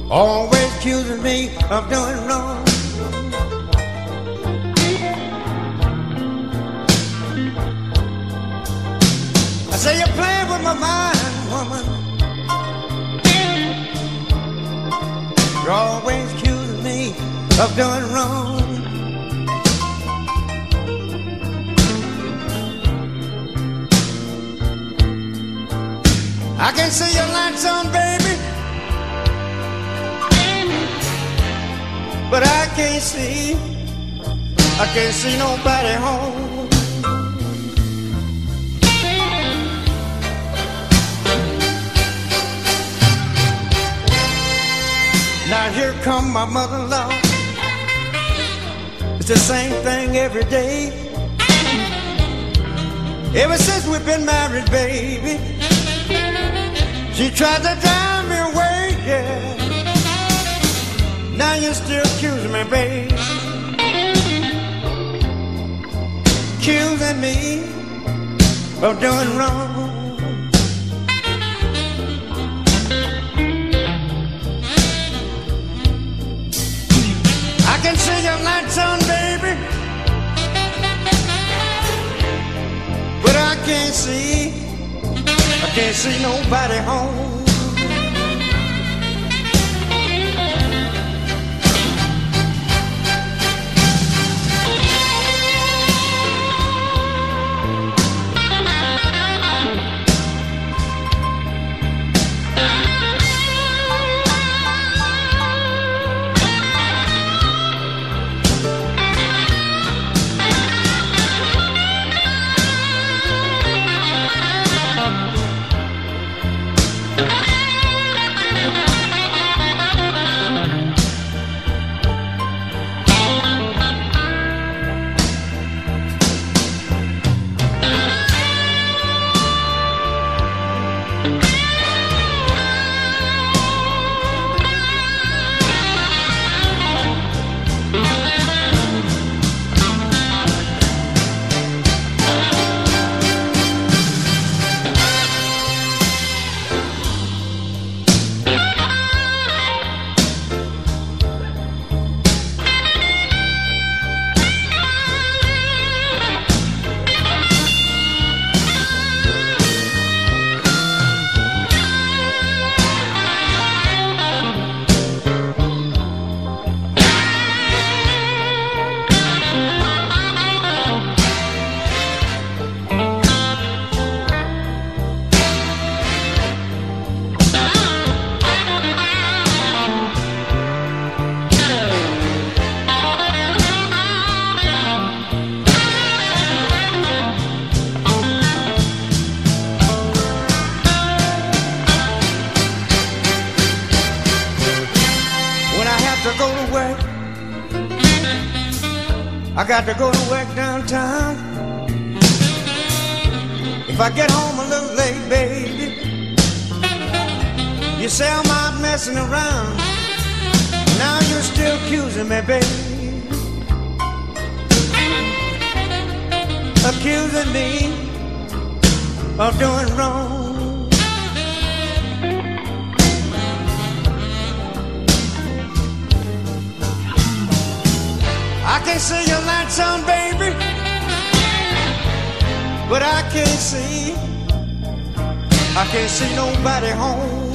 always accusing me of doing wrong. I say you're playing with my mind, woman. You're always accusing me of doing wrong. I can see your lights on, baby, but I can't see nobody home. Now here come my mother-in-law. It's the same thing every day. Ever since we've been married, baby, she tried to drive me away, yeah. Now you're still accusing me, baby, accusing me of doing wrong. I can see your lights on, baby, but I can't see nobody home. I got to go to work downtown. If I get home a little late, baby, you say I'm out messing around. Now you're still accusing me, baby, accusing me of doing wrong. I can see your lights on, baby, but I can't see nobody home.